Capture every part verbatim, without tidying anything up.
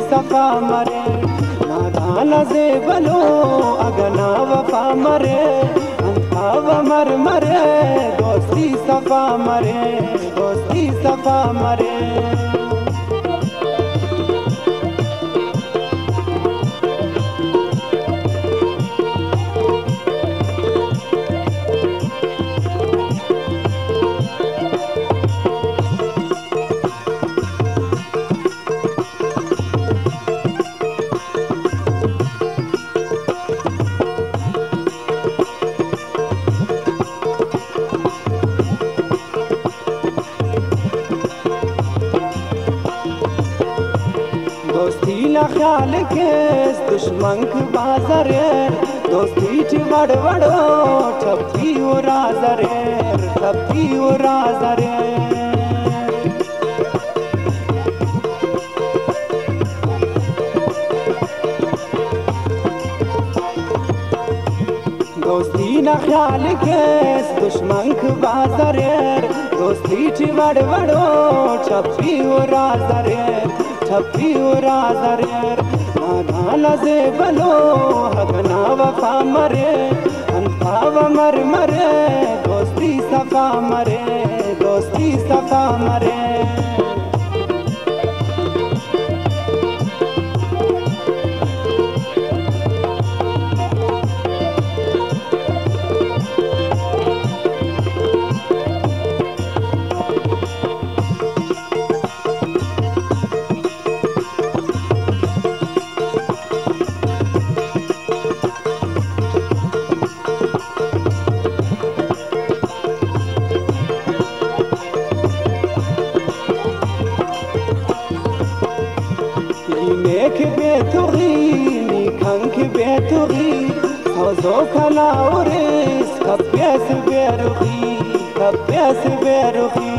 सफा मरे नादान से बलो अगना वफा मरे अंताव मर मरे दोस्ती सफा मरे दोस्ती सफा मरे दोस्ती न ख्याल के दुश्मन के बाजारे दोस्ती च वड़ वड़ो ठप्पी उराजरे ठप्पी उराजरे दोस्ती न ख्याल के दुश्मन के बाजारे दोस्ती च वड़ वड़ो ठप्पी उराजरे ठप्पी उराजरे नादान से बलो हगना वफा मरे अंताव मर मरे दोस्ती सफा मरे दोस्ती सफा मरे नेक बेतुगी निखंक बेतुगी सौजो खलाउरिस कप्यास बेरुगी कप्यास बेरुगी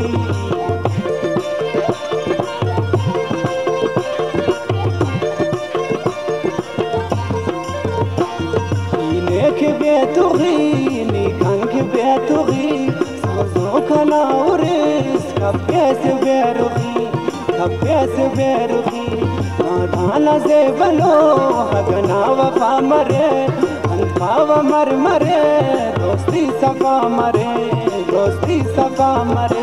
नेक बेतुगी निखंक बेतुगी सौजो खलाउरिस कप्यास बेरुगी कप्यास बेरुगी नादान से बलो हगना वफा मरे अंताव मर मरे दोस्ती सफा मरे दोस्ती सफा मरे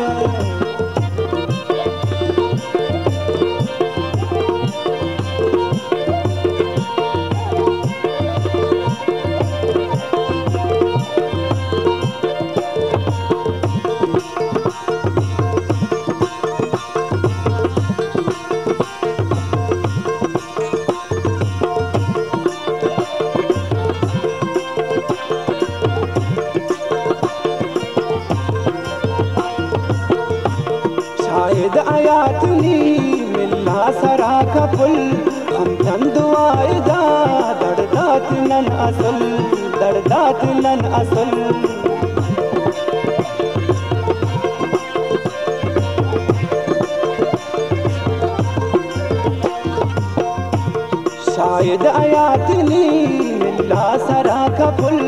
शायद आयातनी मिल्ला सरा का पुल हम तन दुआएदा दर्दात नन असल दर्दात नन असल शायद आयातनी मिल्ला सरा का पुल